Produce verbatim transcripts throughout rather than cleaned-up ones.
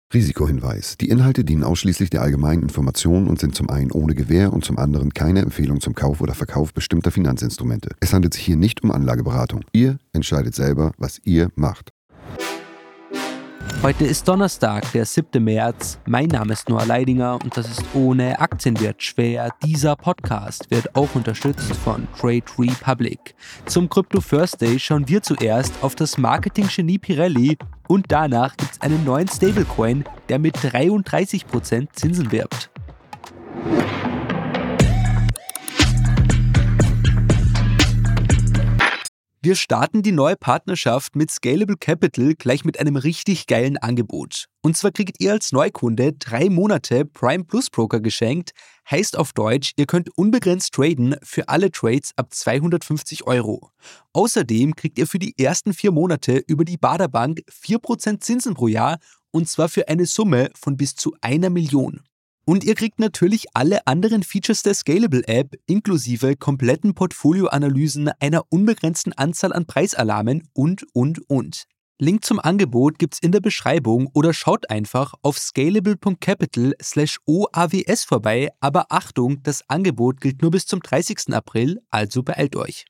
Risikohinweis. Die Inhalte dienen ausschließlich der allgemeinen Information und sind zum einen ohne Gewähr und zum anderen keine Empfehlung zum Kauf oder Verkauf bestimmter Finanzinstrumente. Es handelt sich hier nicht um Anlageberatung. Ihr entscheidet selber, was ihr macht. Heute ist Donnerstag, der siebte März. Mein Name ist Noah Leidinger und das ist Ohne Aktien wird schwer. Dieser Podcast wird auch unterstützt von Trade Republic. Zum Crypto First Day schauen wir zuerst auf das Marketing-Genie Pirelli und danach gibt es einen neuen Stablecoin, der mit dreiunddreißig Prozent Zinsen wirbt. Wir starten die neue Partnerschaft mit Scalable Capital gleich mit einem richtig geilen Angebot. Und zwar kriegt ihr als Neukunde drei Monate Prime Plus Broker geschenkt. Heißt auf Deutsch, ihr könnt unbegrenzt traden für alle Trades ab zweihundertfünfzig Euro. Außerdem kriegt ihr für die ersten vier Monate über die Baader Bank vier Prozent Zinsen pro Jahr und zwar für eine Summe von bis zu einer Million. Und ihr kriegt natürlich alle anderen Features der Scalable-App inklusive kompletten Portfolioanalysen, einer unbegrenzten Anzahl an Preisalarmen und, und, und. Link zum Angebot gibt's in der Beschreibung oder schaut einfach auf scalable punkt capital slash O A W S vorbei, aber Achtung, das Angebot gilt nur bis zum dreißigsten April, also beeilt euch.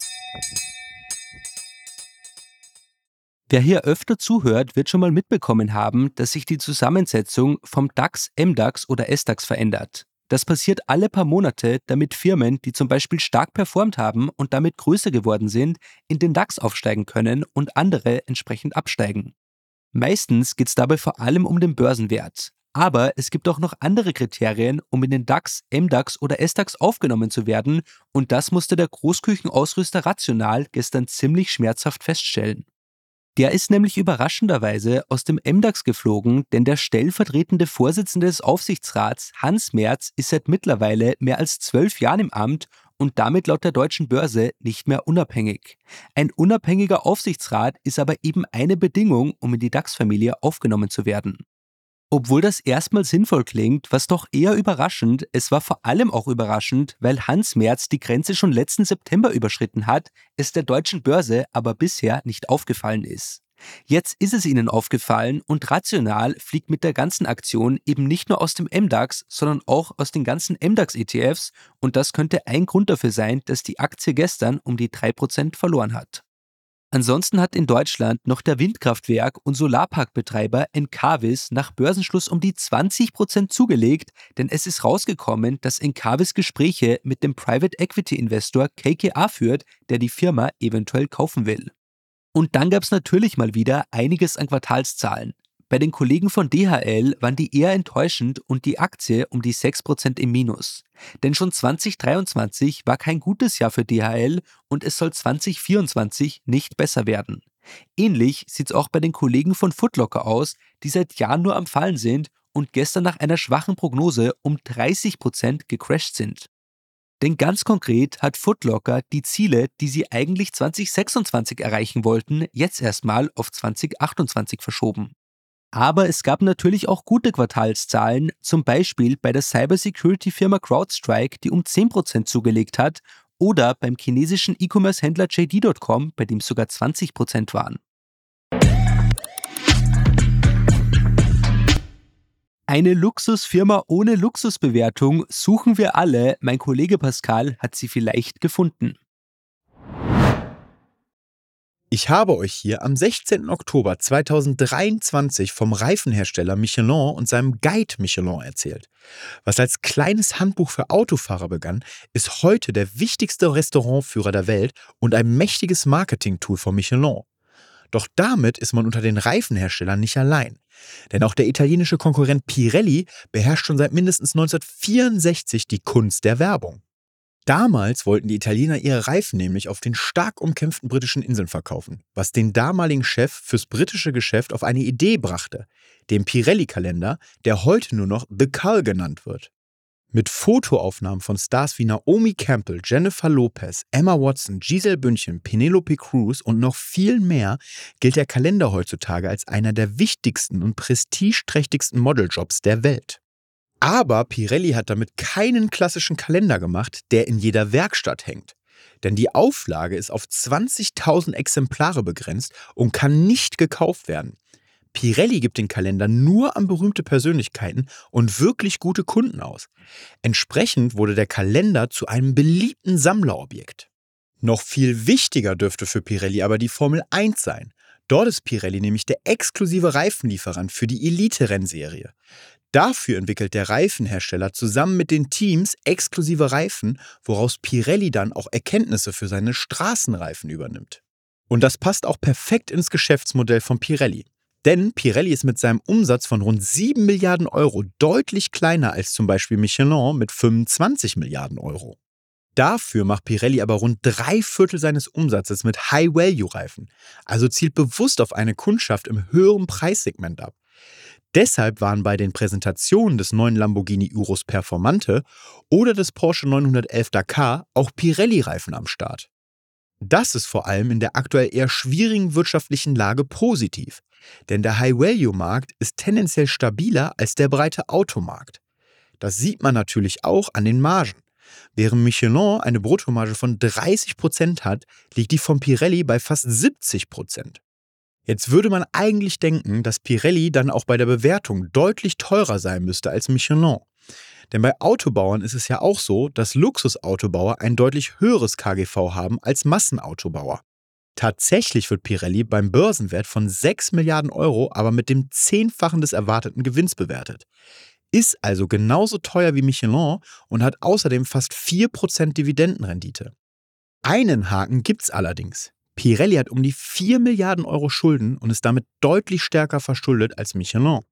Wer hier öfter zuhört, wird schon mal mitbekommen haben, dass sich die Zusammensetzung vom DAX, M DAX oder S DAX verändert. Das passiert alle paar Monate, damit Firmen, die zum Beispiel stark performt haben und damit größer geworden sind, in den DAX aufsteigen können und andere entsprechend absteigen. Meistens geht es dabei vor allem um den Börsenwert. Aber es gibt auch noch andere Kriterien, um in den DAX, M DAX oder S DAX aufgenommen zu werden und das musste der Großküchenausrüster Rational gestern ziemlich schmerzhaft feststellen. Der ist nämlich überraschenderweise aus dem M DAX geflogen, denn der stellvertretende Vorsitzende des Aufsichtsrats, Hans Merz, ist seit mittlerweile mehr als zwölf Jahren im Amt und damit laut der deutschen Börse nicht mehr unabhängig. Ein unabhängiger Aufsichtsrat ist aber eben eine Bedingung, um in die DAX-Familie aufgenommen zu werden. Obwohl das erstmal sinnvoll klingt, was doch eher überraschend, es war vor allem auch überraschend, weil Hans Merz die Grenze schon letzten September überschritten hat, es der deutschen Börse aber bisher nicht aufgefallen ist. Jetzt ist es ihnen aufgefallen und Rational fliegt mit der ganzen Aktion eben nicht nur aus dem M DAX, sondern auch aus den ganzen M DAX-E T Fs und das könnte ein Grund dafür sein, dass die Aktie gestern um die drei Prozent verloren hat. Ansonsten hat in Deutschland noch der Windkraftwerk- und Solarparkbetreiber Encavis nach Börsenschluss um die zwanzig Prozent zugelegt, denn es ist rausgekommen, dass Encavis Gespräche mit dem Private Equity Investor K K A führt, der die Firma eventuell kaufen will. Und dann gab es natürlich mal wieder einiges an Quartalszahlen. Bei den Kollegen von D H L waren die eher enttäuschend und die Aktie um die sechs Prozent im Minus. Denn schon zwanzig dreiundzwanzig war kein gutes Jahr für D H L und es soll zwanzig vierundzwanzig nicht besser werden. Ähnlich sieht es auch bei den Kollegen von Foot Locker aus, die seit Jahren nur am Fallen sind und gestern nach einer schwachen Prognose um dreißig Prozent gecrasht sind. Denn ganz konkret hat Foot Locker die Ziele, die sie eigentlich zwanzig sechsundzwanzig erreichen wollten, jetzt erstmal auf zwanzig achtundzwanzig verschoben. Aber es gab natürlich auch gute Quartalszahlen, zum Beispiel bei der Cybersecurity-Firma CrowdStrike, die um zehn Prozent zugelegt hat, oder beim chinesischen E-Commerce-Händler J D Punkt com, bei dem es sogar zwanzig Prozent waren. Eine Luxusfirma ohne Luxusbewertung suchen wir alle. Mein Kollege Pascal hat sie vielleicht gefunden. Ich habe euch hier am sechzehnten Oktober zweitausenddreiundzwanzig vom Reifenhersteller Michelin und seinem Guide Michelin erzählt. Was als kleines Handbuch für Autofahrer begann, ist heute der wichtigste Restaurantführer der Welt und ein mächtiges Marketing-Tool von Michelin. Doch damit ist man unter den Reifenherstellern nicht allein. Denn auch der italienische Konkurrent Pirelli beherrscht schon seit mindestens neunzehnhundertvierundsechzig die Kunst der Werbung. Damals wollten die Italiener ihre Reifen nämlich auf den stark umkämpften britischen Inseln verkaufen, was den damaligen Chef fürs britische Geschäft auf eine Idee brachte, den Pirelli-Kalender, der heute nur noch The Cal genannt wird. Mit Fotoaufnahmen von Stars wie Naomi Campbell, Jennifer Lopez, Emma Watson, Giselle Bündchen, Penelope Cruz und noch viel mehr gilt der Kalender heutzutage als einer der wichtigsten und prestigeträchtigsten Modeljobs der Welt. Aber Pirelli hat damit keinen klassischen Kalender gemacht, der in jeder Werkstatt hängt. Denn die Auflage ist auf zwanzigtausend Exemplare begrenzt und kann nicht gekauft werden. Pirelli gibt den Kalender nur an berühmte Persönlichkeiten und wirklich gute Kunden aus. Entsprechend wurde der Kalender zu einem beliebten Sammlerobjekt. Noch viel wichtiger dürfte für Pirelli aber die Formel eins sein. Dort ist Pirelli nämlich der exklusive Reifenlieferant für die Elite-Rennserie. Dafür entwickelt der Reifenhersteller zusammen mit den Teams exklusive Reifen, woraus Pirelli dann auch Erkenntnisse für seine Straßenreifen übernimmt. Und das passt auch perfekt ins Geschäftsmodell von Pirelli. Denn Pirelli ist mit seinem Umsatz von rund sieben Milliarden Euro deutlich kleiner als zum Beispiel Michelin mit fünfundzwanzig Milliarden Euro. Dafür macht Pirelli aber rund drei Viertel seines Umsatzes mit High-Value-Reifen, also zielt bewusst auf eine Kundschaft im höheren Preissegment ab. Deshalb waren bei den Präsentationen des neuen Lamborghini Urus Performante oder des Porsche neunhundertelf Dakar auch Pirelli-Reifen am Start. Das ist vor allem in der aktuell eher schwierigen wirtschaftlichen Lage positiv, denn der High-Value-Markt ist tendenziell stabiler als der breite Automarkt. Das sieht man natürlich auch an den Margen. Während Michelin eine Bruttomarge von dreißig Prozent hat, liegt die von Pirelli bei fast siebzig Prozent. Jetzt würde man eigentlich denken, dass Pirelli dann auch bei der Bewertung deutlich teurer sein müsste als Michelin. Denn bei Autobauern ist es ja auch so, dass Luxusautobauer ein deutlich höheres K G V haben als Massenautobauer. Tatsächlich wird Pirelli beim Börsenwert von sechs Milliarden Euro aber mit dem Zehnfachen des erwarteten Gewinns bewertet. Ist also genauso teuer wie Michelin und hat außerdem fast vier Prozent Dividendenrendite. Einen Haken gibt's allerdings. Pirelli hat um die vier Milliarden Euro Schulden und ist damit deutlich stärker verschuldet als Michelin.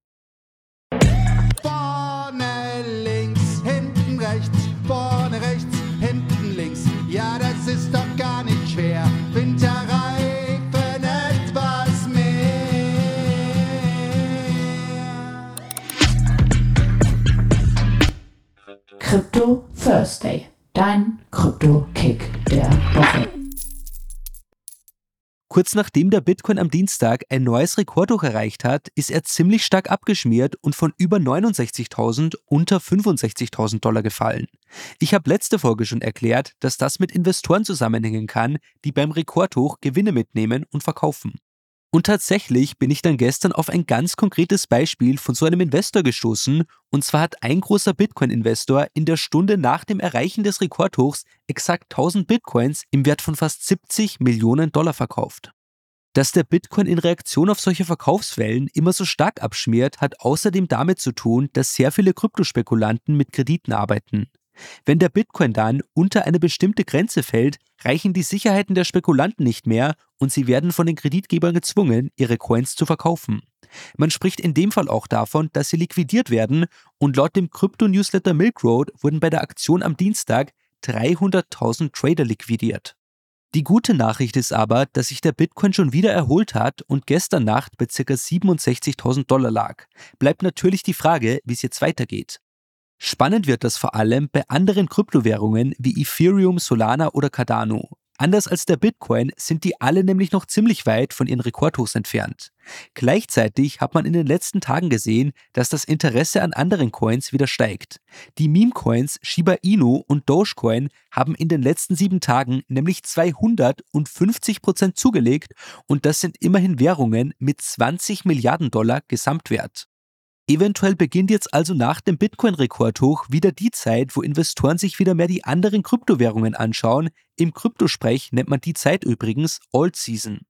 Vorne links, hinten rechts, vorne rechts, hinten links. Ja, das ist doch gar nicht schwer. Winterreifen etwas mehr. Crypto Thursday, dein Krypto-Kick der Woche. Kurz nachdem der Bitcoin am Dienstag ein neues Rekordhoch erreicht hat, ist er ziemlich stark abgeschmiert und von über neunundsechzigtausend unter fünfundsechzigtausend Dollar gefallen. Ich habe letzte Folge schon erklärt, dass das mit Investoren zusammenhängen kann, die beim Rekordhoch Gewinne mitnehmen und verkaufen. Und tatsächlich bin ich dann gestern auf ein ganz konkretes Beispiel von so einem Investor gestoßen, und zwar hat ein großer Bitcoin-Investor in der Stunde nach dem Erreichen des Rekordhochs exakt tausend Bitcoins im Wert von fast siebzig Millionen Dollar verkauft. Dass der Bitcoin in Reaktion auf solche Verkaufswellen immer so stark abschmiert, hat außerdem damit zu tun, dass sehr viele Kryptospekulanten mit Krediten arbeiten. Wenn der Bitcoin dann unter eine bestimmte Grenze fällt, reichen die Sicherheiten der Spekulanten nicht mehr und sie werden von den Kreditgebern gezwungen, ihre Coins zu verkaufen. Man spricht in dem Fall auch davon, dass sie liquidiert werden, und laut dem Krypto-Newsletter Milk Road wurden bei der Aktion am Dienstag dreihunderttausend Trader liquidiert. Die gute Nachricht ist aber, dass sich der Bitcoin schon wieder erholt hat und gestern Nacht bei ca. siebenundsechzigtausend Dollar lag. Bleibt natürlich die Frage, wie es jetzt weitergeht. Spannend wird das vor allem bei anderen Kryptowährungen wie Ethereum, Solana oder Cardano. Anders als der Bitcoin sind die alle nämlich noch ziemlich weit von ihren Rekordhochs entfernt. Gleichzeitig hat man in den letzten Tagen gesehen, dass das Interesse an anderen Coins wieder steigt. Die Meme-Coins Shiba Inu und Dogecoin haben in den letzten sieben Tagen nämlich zweihundertfünfzig Prozent zugelegt, und das sind immerhin Währungen mit zwanzig Milliarden Dollar Gesamtwert. Eventuell beginnt jetzt also nach dem Bitcoin-Rekordhoch wieder die Zeit, wo Investoren sich wieder mehr die anderen Kryptowährungen anschauen. Im Kryptosprech nennt man die Zeit übrigens Alt Season.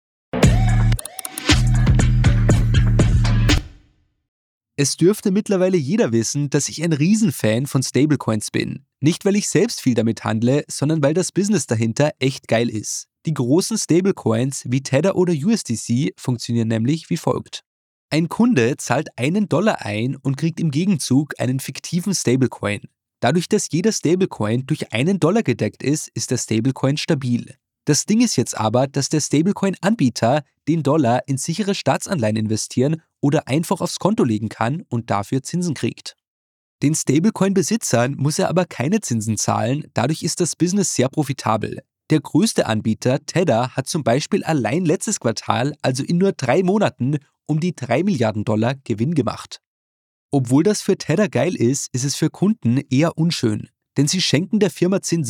Es dürfte mittlerweile jeder wissen, dass ich ein Riesenfan von Stablecoins bin. Nicht, weil ich selbst viel damit handle, sondern weil das Business dahinter echt geil ist. Die großen Stablecoins wie Tether oder U S D C funktionieren nämlich wie folgt. Ein Kunde zahlt einen Dollar ein und kriegt im Gegenzug einen fiktiven Stablecoin. Dadurch, dass jeder Stablecoin durch einen Dollar gedeckt ist, ist der Stablecoin stabil. Das Ding ist jetzt aber, dass der Stablecoin-Anbieter den Dollar in sichere Staatsanleihen investieren oder einfach aufs Konto legen kann und dafür Zinsen kriegt. Den Stablecoin-Besitzern muss er aber keine Zinsen zahlen, dadurch ist das Business sehr profitabel. Der größte Anbieter, Tether, hat zum Beispiel allein letztes Quartal, also in nur drei Monaten, um die drei Milliarden Dollar Gewinn gemacht. Obwohl das für Tether geil ist, ist es für Kunden eher unschön, denn sie schenken der Firma Zinsen.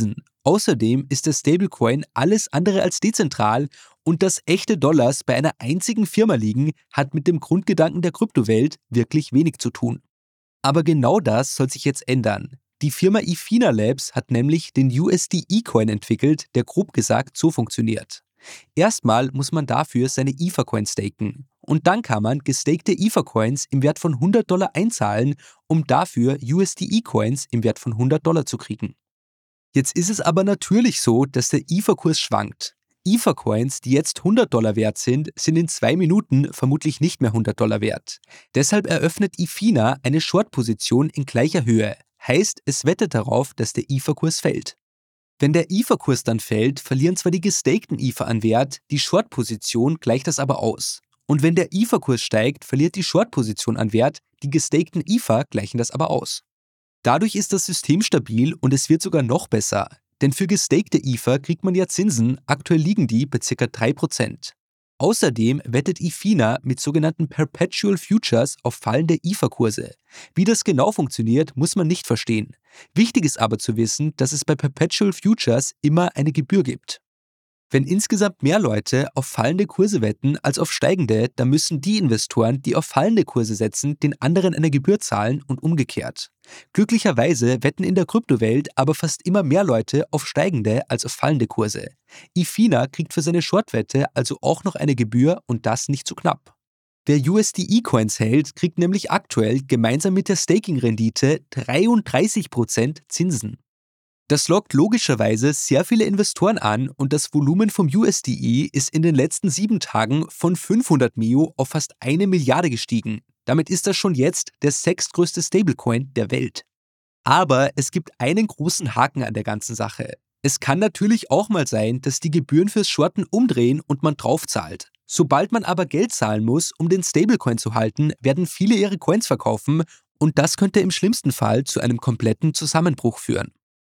Außerdem ist der Stablecoin alles andere als dezentral und dass echte Dollars bei einer einzigen Firma liegen, hat mit dem Grundgedanken der Kryptowelt wirklich wenig zu tun. Aber genau das soll sich jetzt ändern. Die Firma Ethena Labs hat nämlich den U S D E-Coin entwickelt, der grob gesagt so funktioniert. Erstmal muss man dafür seine E T H-Coins staken. Und dann kann man gestakte E T H-Coins im Wert von hundert Dollar einzahlen, um dafür U S D E-Coins im Wert von hundert Dollar zu kriegen. Jetzt ist es aber natürlich so, dass der E T H-Kurs schwankt. E T H-Coins, die jetzt hundert Dollar wert sind, sind in zwei Minuten vermutlich nicht mehr hundert Dollar wert. Deshalb eröffnet Ethena eine Short-Position in gleicher Höhe. Heißt, es wettet darauf, dass der E T H-Kurs fällt. Wenn der E T H-Kurs dann fällt, verlieren zwar die gestakten E T H an Wert, die Short-Position gleicht das aber aus. Und wenn der E T H-Kurs steigt, verliert die Short-Position an Wert, die gestakten E T H gleichen das aber aus. Dadurch ist das System stabil und es wird sogar noch besser. Denn für gestakte E T H kriegt man ja Zinsen, aktuell liegen die bei ca. drei Prozent. Außerdem wettet Ethena mit sogenannten Perpetual Futures auf fallende E T H-Kurse. Wie das genau funktioniert, muss man nicht verstehen. Wichtig ist aber zu wissen, dass es bei Perpetual Futures immer eine Gebühr gibt. Wenn insgesamt mehr Leute auf fallende Kurse wetten als auf steigende, dann müssen die Investoren, die auf fallende Kurse setzen, den anderen eine Gebühr zahlen und umgekehrt. Glücklicherweise wetten in der Kryptowelt aber fast immer mehr Leute auf steigende als auf fallende Kurse. Ethena kriegt für seine Shortwette also auch noch eine Gebühr und das nicht zu knapp. Wer U S D E-Coins hält, kriegt nämlich aktuell gemeinsam mit der Staking-Rendite dreiunddreißig Prozent Zinsen. Das lockt logischerweise sehr viele Investoren an und das Volumen vom U S D E ist in den letzten sieben Tagen von fünfhundert Mio auf fast eine Milliarde gestiegen. Damit ist das schon jetzt der sechstgrößte Stablecoin der Welt. Aber es gibt einen großen Haken an der ganzen Sache. Es kann natürlich auch mal sein, dass die Gebühren fürs Shorten umdrehen und man draufzahlt. Sobald man aber Geld zahlen muss, um den Stablecoin zu halten, werden viele ihre Coins verkaufen und das könnte im schlimmsten Fall zu einem kompletten Zusammenbruch führen.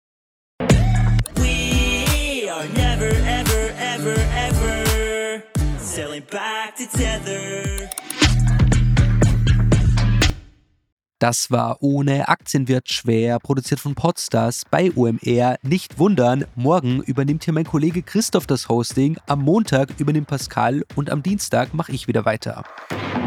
Never, ever, ever, ever selling back to Tether. Das war Ohne Aktien wird schwer, produziert von Podstars bei O M R. Nicht wundern, morgen übernimmt hier mein Kollege Christoph das Hosting, am Montag übernimmt Pascal und am Dienstag mache ich wieder weiter.